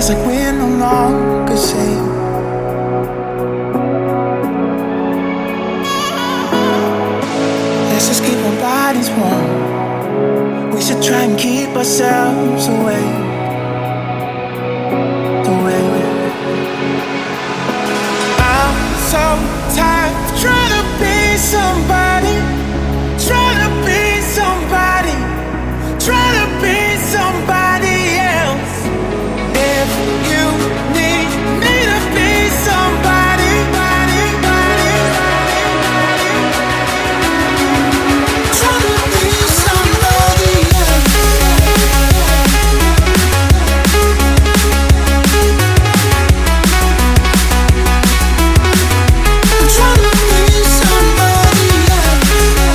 feels like we're no longer safe. Let's just keep our bodies warm. We should try and keep ourselves away. I'm so tired of trying to be somebody, trying to be somebody, trying to be somebody else. If you need me to be somebody, trying to be somebody else. Trying to be somebody else.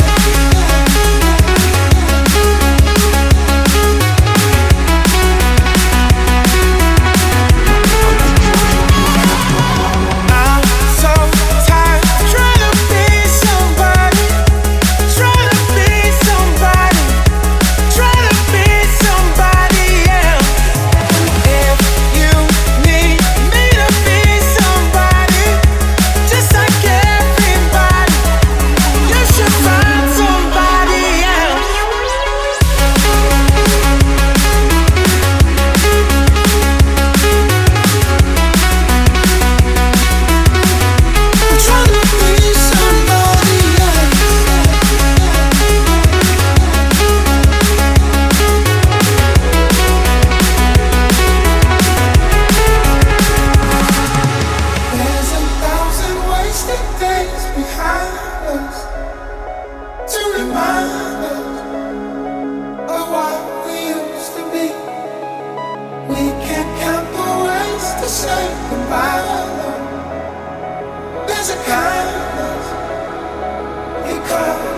I'm so tired of trying to be somebody, trying to be somebody, trying to be somebody else. If you need me to be somebody, just like everybody, you should find somebody else. Trying to be somebody else. There's 1,000 wasted days behind us to remind us of what we used to be. We can't count the ways to say goodbye. There's a kindness you call